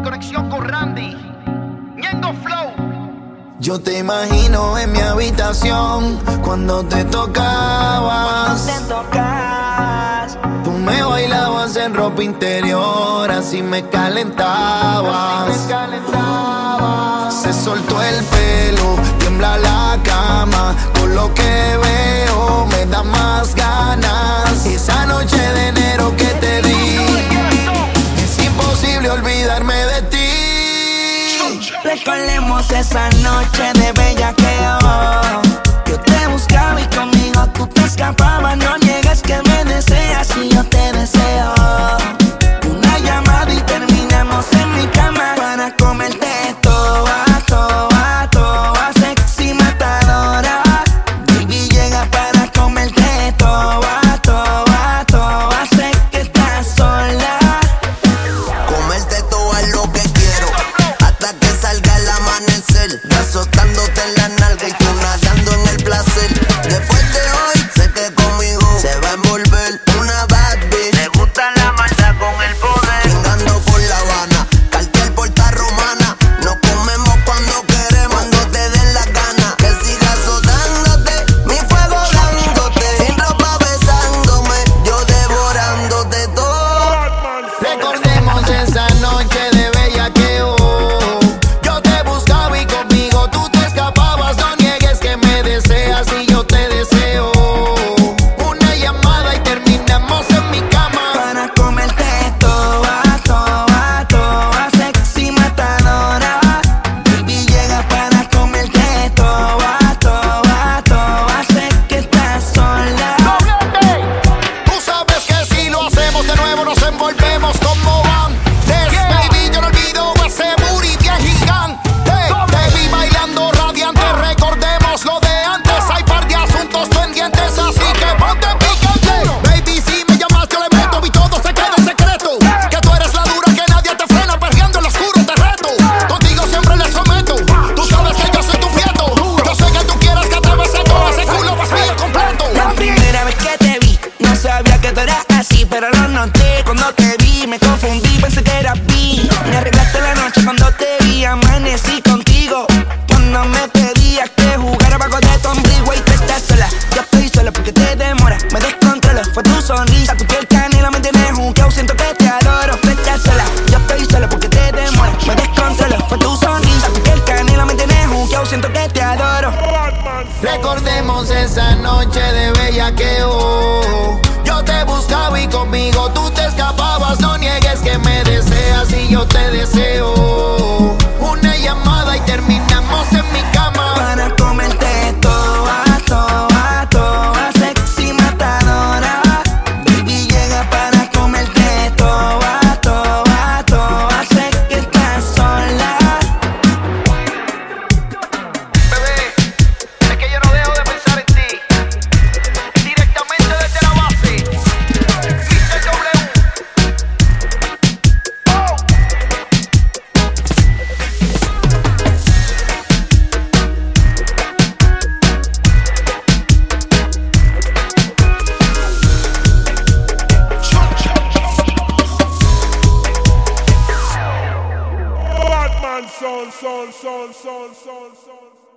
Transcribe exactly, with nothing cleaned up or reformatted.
conexión con Randy, Ñengo Flow. Yo te imagino en mi habitación cuando te tocabas. Te tocas. Tú me bailabas en ropa interior, así me calentabas. Así me calentabas. Se soltó el pelo, tiembla la cama. Con lo que veo me da más ganas. Esa noche de enero que te di, es imposible olvidarme de ti. Recordemos esa noche de bellaqueo. Yo te buscaba y conmigo tú te escapabas. No niegues que me deseas y yo te deseo. Una llamada y terminamos en mi cama para comerte toda, toda, toda sexy matadora. Baby, llega para comerte toda, toda, toda. Sé que estás sola. Comerte todo es lo que quiero, hasta que salga el amanecer, azotándote en la nalga y tú nadando en el placer. Después de hoy, sé que conmigo se va a envolver una bad bitch. Le gusta la maldad con el poder. Pingando por La Habana, cartel Porta Romana. Nos comemos cuando queremos, cuando te den la gana. Que siga azotándote, mi fuego dándote. Sin ropa besándome, yo devorándote todo. Recordemos esa noche de bellaqueo. Yo te buscaba y conmigo tú te escapabas. No niegues que me deseas y yo te deseo. Una llamada y terminamos en mi cama Para comerte toda, toda, toda sexy matadora. Baby, llega para comerte toda, toda, toda. Sé que estás sola. Tú sabes que si lo hacemos de nuevo nos envolvemos como antes. Baby, yo no olvido ese booty bien gigante. Te vi bailando radiante, recordemos lo de antes. Hay par de asuntos pendientes, así que ponte picante. Baby, si me llamas yo le meto y todo se queda en secreto. Que tú eres la dura que nadie te frena, perdiendo en lo oscuro te reto. Contigo siempre le someto, tú sabes que yo soy tu prieto. Yo sé que tú quieres que te bese todo ese culo vacío completo. La primera vez que te vi, no sabía que tú eras así, pero lo noté cuando te vi. Me confundí, pensé que eras bi. Me arreglaste la noche cuando te vi, amanecí contigo. Cuando me pedías que jugara bajo de tu ombligo y te estás sola. Yo estoy sola porque te demora, me descontrolo. Fue tu sonrisa, tu piel canela, me tienes junqueado, siento que te adoro. Tú estás sola, yo estoy sola porque te demora, me descontrolo. Fue tu sonrisa, tu piel canela, me tienes junqueado, siento que te adoro. Recordemos esa noche de bellaqueo. Yo te buscaba y conmigo tú te escapabas. No niegues que me deseas y yo te deseo. Una llamada y terminamos en mi cama Para comerte toda, toda, toda sexy matadora. Baby, llega para comerte toda, toda, toda. Sé que estás sola. Bebé, es que yo no dejo de pensar en ti. Directamente desde la base, mister W. Oh. Batman son, son, son, son, son, son.